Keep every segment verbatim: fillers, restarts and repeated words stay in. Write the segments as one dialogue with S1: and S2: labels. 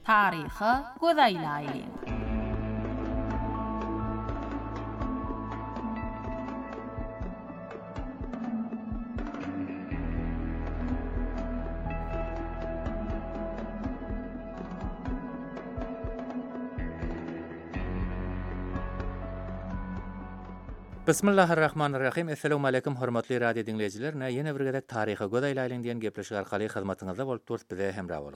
S1: Taryhy gözaýlaýly.
S2: Bismillahirrahmanirrahim. Assalamu alaykum hormatly radio dinleyijiler. Ýene bir gedek taryhy gözaýlaýlyň diýen gepleşik arkaly hyzmatyňyzda bolup durýar bize hemra bolun.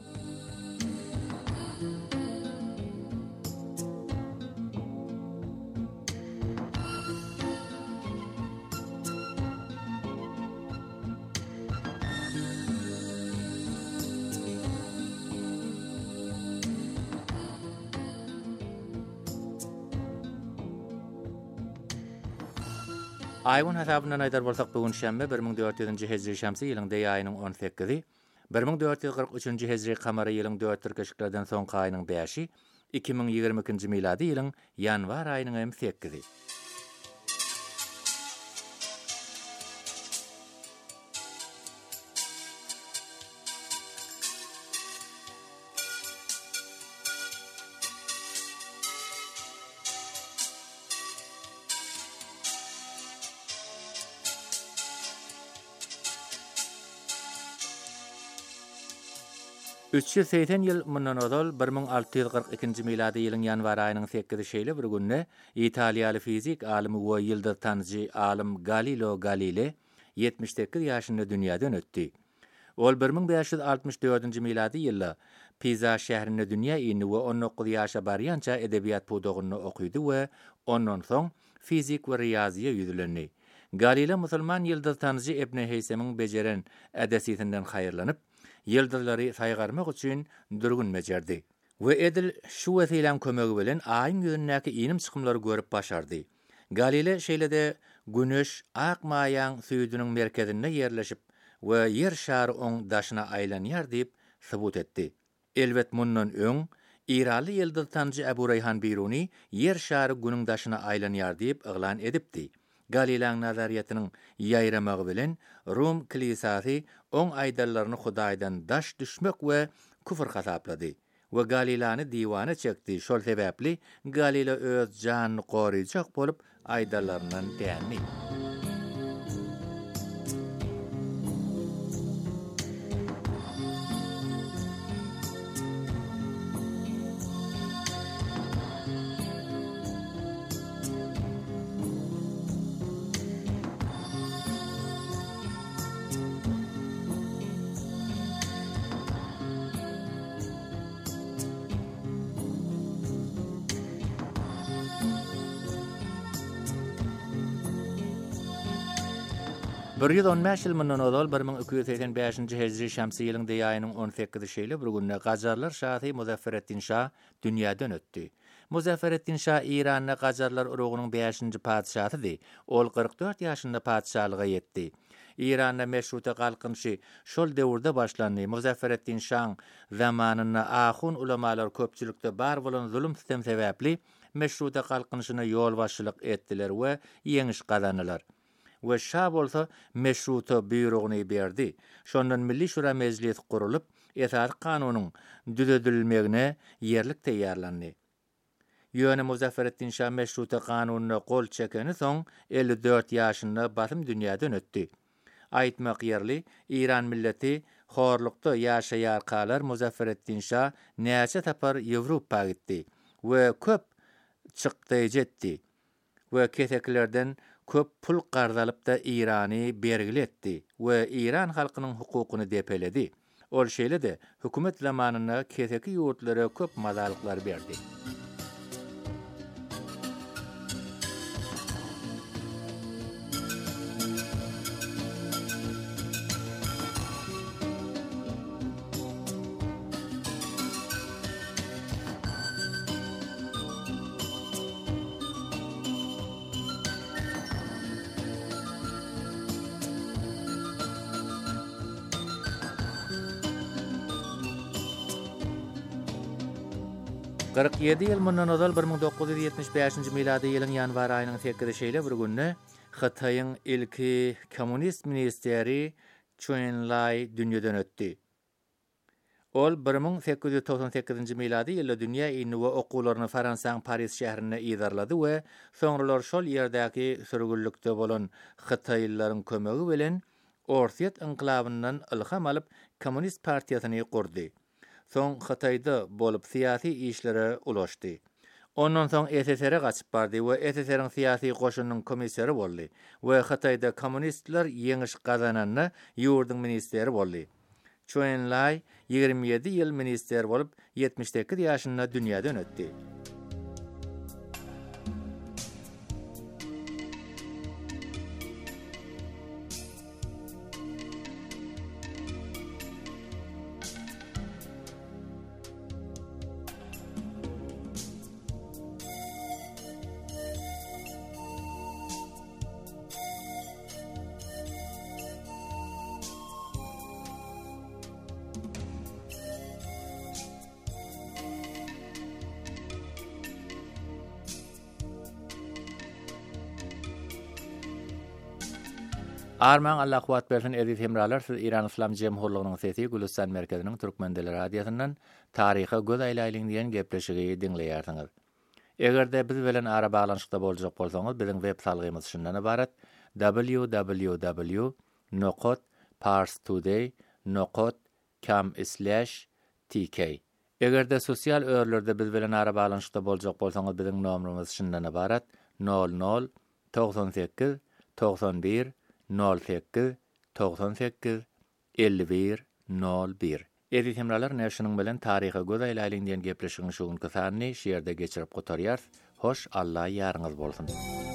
S2: Aýyň hesabyna aýdar bolsak bugün şämbe bir ming dört ýüzünji hejri şämsi ýylyňda ýaýynyň on sekizi, bir ming dört ýüz gyrk üçünji hejri kamary ýylyň dört tirkeşiklerden soňky aýynyň beşi, iki ming ýygrimi ikinji miladi ýylyň ýanwar aýynyň hem sekizi. üç ýüz seksen ýyl mundan ozal bir ming alty ýüz gyrk ikinji miladi ýylyň ýanwar aýynyň sekizi şeýle bir günne Italiýaly fizik alimy we ýyldız tanjy alim Galileo Galilei ýetmiş sekiz ýaşynda dünýäden ötdi. Ol bir ming beş ýüz altymyş dördünji miladi ýylda Pisa şäherinde dünýä ýyny we on dokuz ýaşa barýança edebiýat pudogyny okuýdy we ondan soň fizik we riýaziýa ýüzlendi. Galileo musulman ýyldız tanjy Ibn Heysem'iň bejeren edesiýetinden haýyrlanyp yıldızları saygarmak üçin durgun mecerdi. Ve edil şu wesilen kömegi bilen aýyň ýüzündäki inim çykymlary görüp başardy. Galile şeýlede güneş ak maýan süýdüniň merkezinde ýerleşip we ýer şary oň daşyna aýlanýar diýip subut etdi. Elbet mundan öň İranly ýyldız tanjy Ebu Reyhan Biruni ýer şary günüň daşyna aýlanýar diýip yglan edipdi. Galileň nazariýatynyň ýaýramagy bilen Rum kilisasy oň aýdallaryny Hudaýdan daş düşmek we küfür hasaplady we Galilany diwana çekdi. Şol sebäpli Galile öz janyny goraýjak bolup aýdallaryndan dänli. bir ýüz on beş ýyl mundan ozal bir ming iki ýüz seksen beşinji hejri şämsi ýylyňda ýaýynyň on sekizi şeýle bir günne Gajarlar şahy Muzafferettin Şah dünýäden ötdi. Muzafferettin Şah Iranyň Gajarlar urugynyň beşinji padşahydy. Ol kırk dört ýaşynda padşalyga ýetdi. İranda meşruta galkynşy şol döwürde başlandy. Muzafferettin Şah zamanyna ahun ulamalar köpçülikde bar bolan zulüm sistem sebäpli meşruta galkynşyna ýol başçylyk etdiler we ýeňiş gazanylar. We şah bolsa meşruta büyrogyny berdi. Şondan Milli Şura Meclisi gurulup, esas kanunyň düzedilmegine ýerlik teýýarlandy. Ýöne Muzafferettin Şah meşruta kanunyna gol çekeni soň elli dört ýaşynda basym dünýäden ötdi. Aýtmak ýerli, İran milleti horlukda ýaşaýar kalar Muzafferettin Şah näçe tapar Ýewropa gitdi we köp çykdy jetdi. We keseklerden köp pul gardalyp da İrany bergil etdi we İran halkynyň hukukyny depeledi. Ol şeýle de hökümet zamanyna keseki ýurtlara köp mazalyklar berdi. kırk yedi ýyl mundan ozal bir ming dokuz ýüz ýetmiş beşinji miladi ýylyň ýanwar aýynyň sekizi şeýle bir günne Hitaýyň ilki kommunist ministeri Chuen Lai dünýeden ötdi. Ol bir ming sekiz yüz toksan sekizinji miladi ýylda dünýä ilmi we okuwlaryny Fransaň Paris şäherine ýydarlady we soňralar şol ýerdäki sürgünlikde bolan Hytaýlylaryň kömegi bilen Orsiýet inqilabyndan ilham alyp Kommunist partiýasyny kurdy. Soň Hytaýda bolup syýasy işlere ulaşdy. Ondan soň S S R-e gaçyp bardy we S S R-iň syýasy goşunynyň komissary boldy we Hytaýda kommunistler ýeňiş gazananna ýurdun ministeri boldy. Chou En-lai ýygrimi ýedi ýyl minister bolup ýetmiş sekiz ýaşynda dünýäden ötdi. Arman Allah kuwat bersin edip hemralar siz İran İslam Jemhurlygynyň sesi Gülistan merkeziniň Türkmendeli radiosyndan taryha göz aýlaýlyň diýen gepleşigi dinleýärsiňiz. Egerde biz bilen ara baglanyşda boljak bolsaňyz biziň web salgymyz şundan ibarat: w w w nokta parstoday nokta com slash t k. Egerde sosial örlerde biz bilen ara baglanyşda boljak bolsaňyz biziň nomerimiz şundan ibarat: nol nol doksan sekiz doksan bir nol sekiz doksan sekiz elli bir nol bir. Edi hemralar näşiniň bilen taryha göz aýlaýlyň diýen gepleşigiň şugun kysany şeýerde geçirip gotarýar. Hoş Allah ýarňyz bolsun.